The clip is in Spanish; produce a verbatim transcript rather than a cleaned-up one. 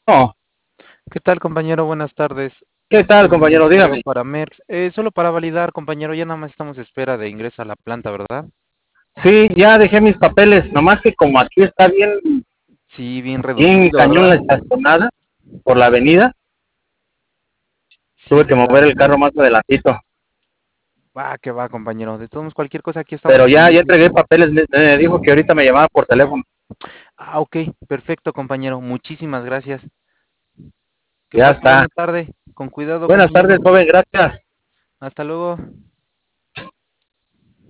Oh, ¿Qué tal, compañero? Buenas tardes. ¿qué tal, Le envié un compañero? correo Dígame. para Merck. Eh, solo para validar, compañero, ya nada más estamos a espera de ingreso a la planta, ¿verdad? Sí, ya dejé mis papeles, nomás que como aquí está bien, Sí, bien bien reducido, cañón ¿verdad? la estacionada por la avenida, Sí, tuve que mover claro. el carro más adelantito. Va, que va, compañero. De todos modos, cualquier cosa, aquí estamos Pero ya, ya pendientes. entregué papeles, me, me dijo que ahorita me llamaba por teléfono. Ah, ok, perfecto, compañero. Muchísimas gracias. Que Ya pase buena está. tarde. Con cuidado, Buenas compañero. tardes, joven, gracias. Hasta luego.